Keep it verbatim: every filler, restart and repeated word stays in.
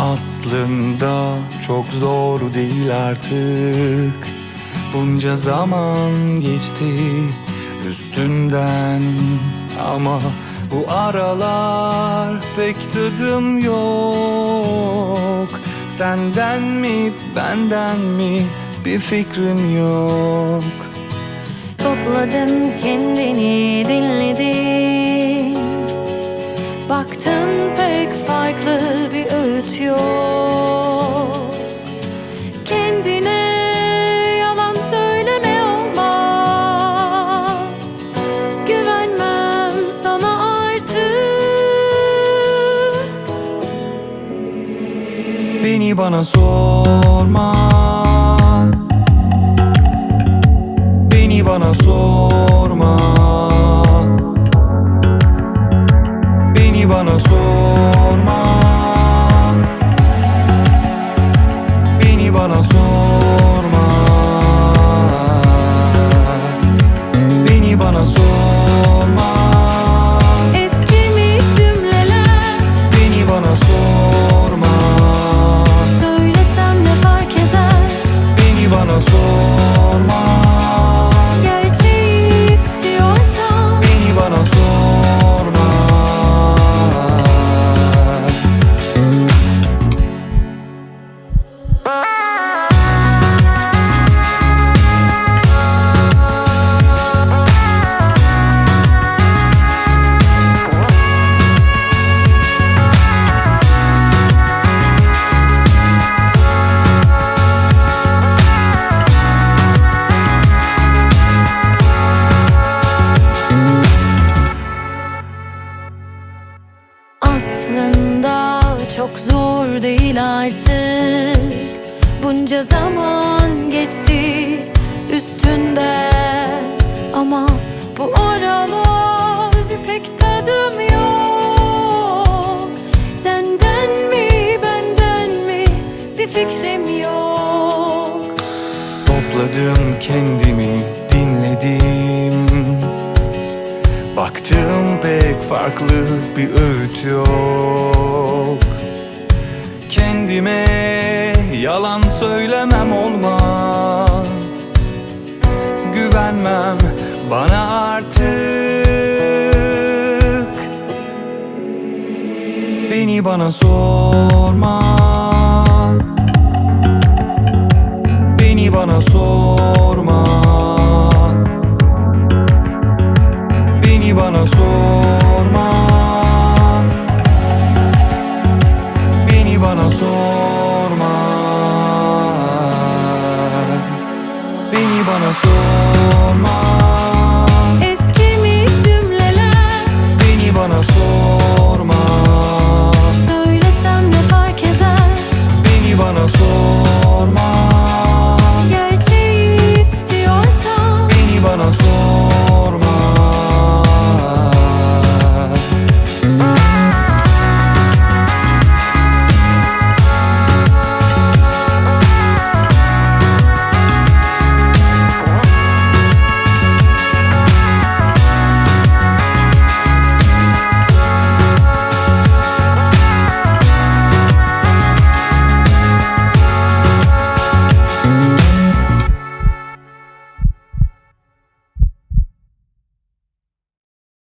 Aslında çok zor değil artık. Bunca zaman geçti üstünden, ama bu aralar pek tadım yok. Senden mi benden mi bir fikrim yok. Topladım kendini, dinledim. Baktın pek farklı bir öğüt yok. Kendine yalan söyleme, olmaz. Güvenmem sana artık. Beni bana sorma, beni bana sorma, beni bana sorma, beni bana sorma, beni bana sorma. Eskimiş cümleler, Beni bana sorma, söylesem ne fark eder? beni bana sorma, Gerçeği istiyorsan beni bana sorma. aslında çok zor değil artık. Bunca zaman geçti üstünden, ama bu aralar pek tadım yok. Senden mi benden mi bir fikrim yok. Topladım kendimi, dinledim. Baktım pek farklı bir öğüt yok. Kendime yalan söylemem, olmaz. Güvenmem bana artık. Beni bana sorma, beni bana sorma, beni bana sorma, beni bana sorma, beni bana sorma.